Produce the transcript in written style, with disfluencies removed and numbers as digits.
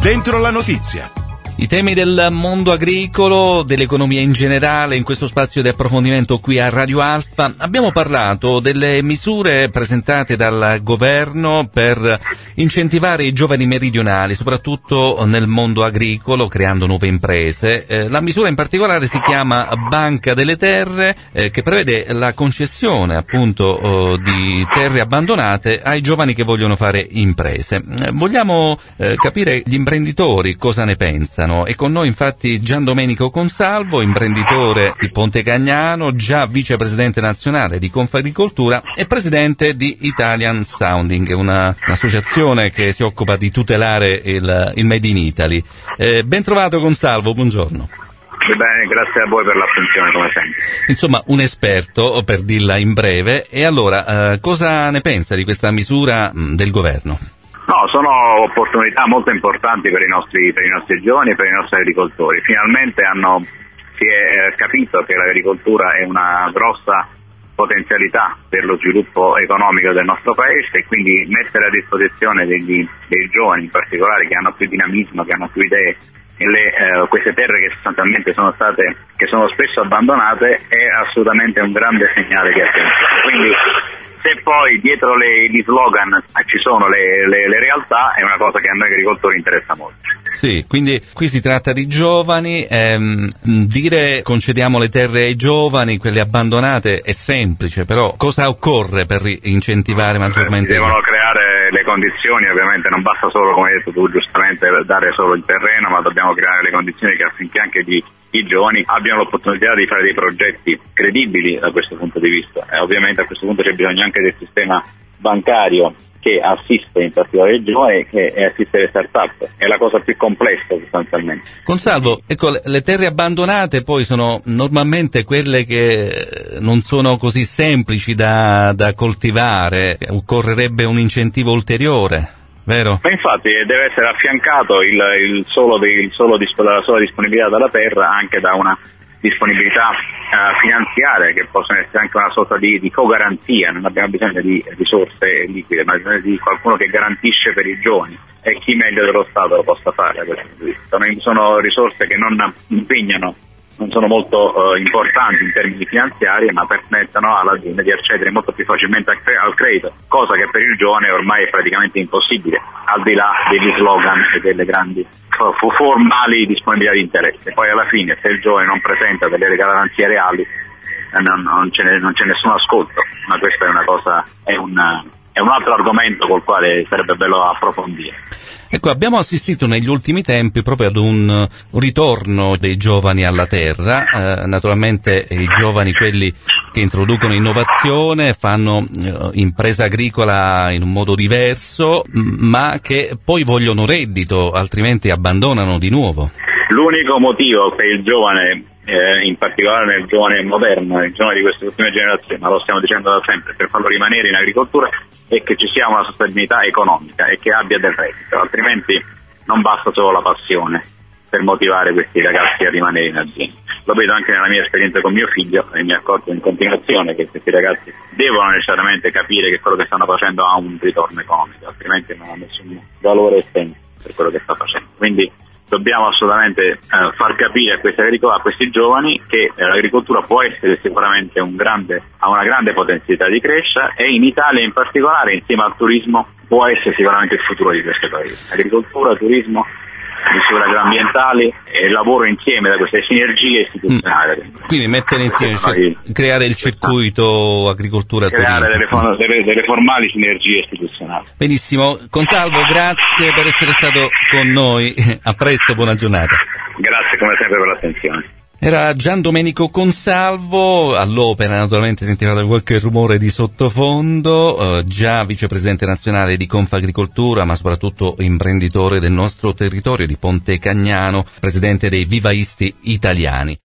Dentro la notizia. I temi del mondo agricolo, dell'economia in generale, in questo spazio di approfondimento qui a Radio Alfa. Abbiamo parlato delle misure presentate dal governo per incentivare i giovani meridionali, soprattutto nel mondo agricolo, creando nuove imprese. La misura in particolare si chiama Banca delle Terre, che prevede la concessione appunto di terre abbandonate ai giovani che vogliono fare imprese. Vogliamo capire gli imprenditori cosa ne pensano. E con noi infatti Gian Domenico Consalvo, imprenditore di Ponte Cagnano, già vicepresidente nazionale di Confagricoltura e presidente di Italian Sounding, un'associazione che si occupa di tutelare il Made in Italy. Ben trovato Consalvo, buongiorno. Bene, grazie a voi per l'attenzione come sempre. Insomma, un esperto, per dirla in breve. E allora, cosa ne pensa di questa misura del governo? No, sono opportunità molto importanti per i nostri giovani e per i nostri agricoltori. Finalmente si è capito che l'agricoltura è una grossa potenzialità per lo sviluppo economico del nostro paese e quindi mettere a disposizione dei giovani in particolare che hanno più dinamismo, che hanno più idee, queste terre che sostanzialmente che sono spesso abbandonate è assolutamente un grande segnale di attenzione. Quindi se poi dietro gli slogan ci sono le realtà è una cosa che a noi agricoltori interessa molto. Sì, quindi qui si tratta di giovani, dire concediamo le terre ai giovani, quelle abbandonate è semplice, però cosa occorre per incentivare maggiormente? Si devono creare le condizioni, ovviamente non basta solo, come hai detto tu giustamente, dare solo il terreno, ma dobbiamo creare le condizioni affinché anche i giovani abbiano l'opportunità di fare dei progetti credibili da questo punto di vista. Ovviamente a questo punto c'è bisogno anche del sistema bancario che assiste in particolare i giovani e assiste le start-up. È la cosa più complessa sostanzialmente. Consalvo, ecco, le terre abbandonate poi sono normalmente quelle che non sono così semplici da coltivare, occorrerebbe un incentivo ulteriore. Vero? Ma infatti deve essere affiancato la sola disponibilità della terra anche da una disponibilità finanziaria che possono essere anche una sorta di cogaranzia. Non abbiamo bisogno di risorse liquide, ma bisogno di qualcuno che garantisce per i giovani e chi meglio dello Stato lo possa fare. Sono risorse che non impegnano, non sono molto importanti in termini finanziari, ma permettono all'azienda di accedere molto più facilmente al credito, cosa che per il giovane ormai è praticamente impossibile, al di là degli slogan e delle grandi formali disponibilità di interesse. Poi alla fine, se il giovane non presenta delle garanzie reali, non c'è nessun ascolto, ma questa è una cosa, è un altro argomento col quale sarebbe bello approfondire. Ecco, abbiamo assistito negli ultimi tempi proprio ad un ritorno dei giovani alla terra, naturalmente i giovani, quelli che introducono innovazione, fanno impresa agricola in un modo diverso, ma che poi vogliono reddito, altrimenti abbandonano di nuovo. L'unico motivo per il giovane, in particolare nel giovane moderno, il giovane di queste ultime generazioni, ma lo stiamo dicendo da sempre, per farlo rimanere in agricoltura è che ci sia una sostenibilità economica e che abbia del reddito, altrimenti non basta solo la passione per motivare questi ragazzi a rimanere in azienda. Lo vedo anche nella mia esperienza con mio figlio e mi accorgo in continuazione che questi ragazzi devono necessariamente capire che quello che stanno facendo ha un ritorno economico, altrimenti non ha nessun valore essenziale per quello che sta facendo. Quindi dobbiamo assolutamente far capire a questi giovani che l'agricoltura può essere sicuramente ha una grande potenzialità di crescita e in Italia in particolare, insieme al turismo, può essere sicuramente il futuro di questo paese. Agricoltura, turismo, misure agroambientali e lavoro insieme da queste sinergie istituzionali. Quindi mettere insieme, creare il circuito agricoltura-turismo. Creare delle formali sinergie istituzionali. Benissimo. Consalvo, grazie per essere stato con noi. A presto, buona giornata. Grazie come sempre per l'attenzione. Era Gian Domenico Consalvo, all'opera naturalmente sentivate qualche rumore di sottofondo, già vicepresidente nazionale di Confagricoltura, ma soprattutto imprenditore del nostro territorio di Ponte Cagnano, presidente dei Vivaisti Italiani.